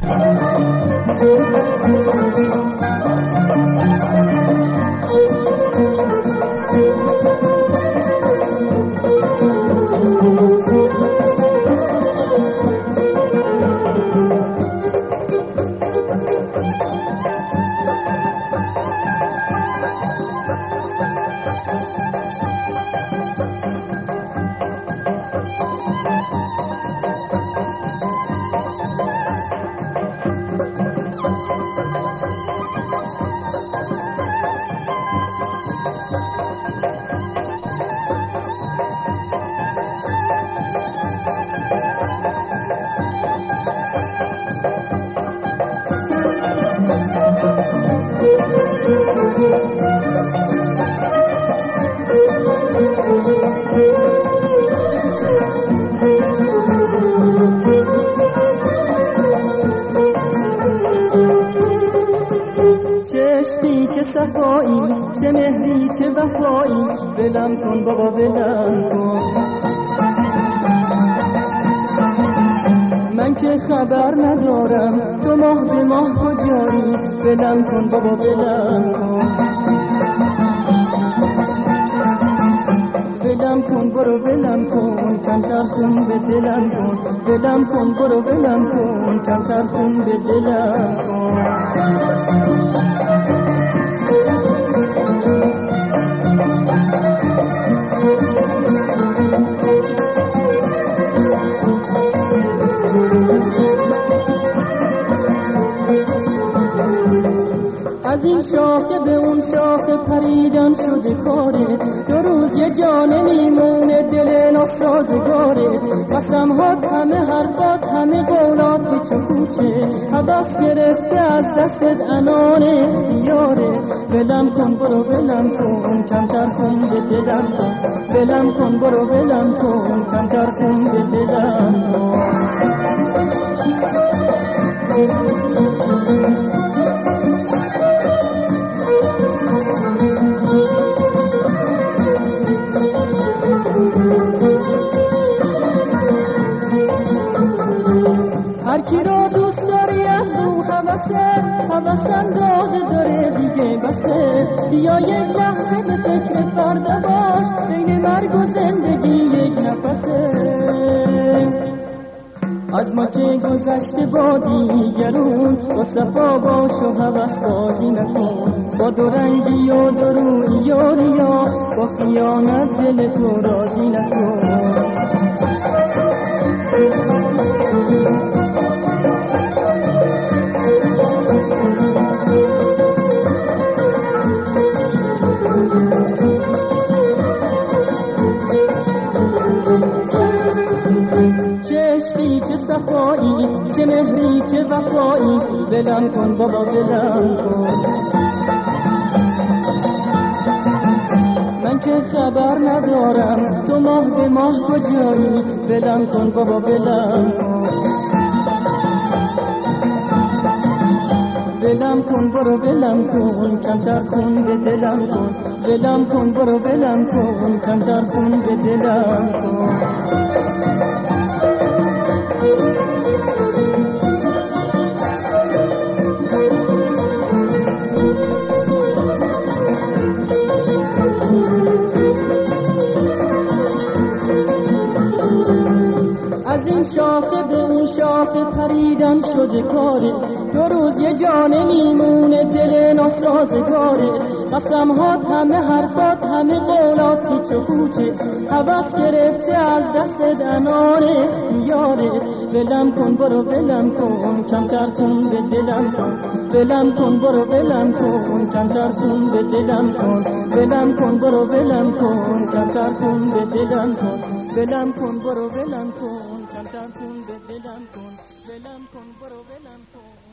چشمی چه صفایی، چه مهری چه وفایی، ولم کن بابا ولم کن. من که خبر ندارم تو ماه به ماه کجایی، ولم کن بابا ولم کن. ولم کن برو ولم کن، کمتر خون به دلم کن. ولم کن برو ولم کن، کمتر خون به دلم کن. از این شاخه به اون شاخه پریدن شده کاره، دو روز یه جانه میمونه دل ناسازگاره. قسمهات همه حرفات همه قولات پیچ و کوچه، هوس گرفته از دستت عنان اختیاره. ولم کن برو ولم کن، کمتر خون به دلم کن. ولم کن برو ولم کن، کمتر خون به دلم کن. هر کی را دوست داری از رو هوس اندازه داره دیگه بسه. بیا یک لحظه به فکر فردا باش، بین مرگ و زندگی یک نفسه. از ما که گذشته با دیگرون، با صفا باش و هوس بازی نکن. با دو رنگی و دو رویی و ریا، با خیانت دل تو راضی نکن. چه صفایی، چه مهری چه وفایی، ولم کن بابا ولم کن. من که خبر ندارم تو ماه به ماه کجایی، ولم کن بابا ولم کن. ولم کن برو ولم کن، کمتر خون به دلم کن. ولم کن برو ولم کن، کمتر خون به دلم کن. از این شاخه به اون شاخه پریدن شده کاره، دو روز یه جانه میمونه دل ناسازگاره. قسمهات همه حرفات همه قولات پیچ و کوچه، هوس گرفته از دست عنان اختیاره. ولم کن برو ولم کن، کمتر خون به دلم کن. ولم کن برو ولم کن، کمتر خون به دلم کن. ولم کن برو ولم کن، کمتر خون به دلم کن. ولم کن برو ولم کن، کمتر خون به دلم کن. ولم کن برو ولم کن.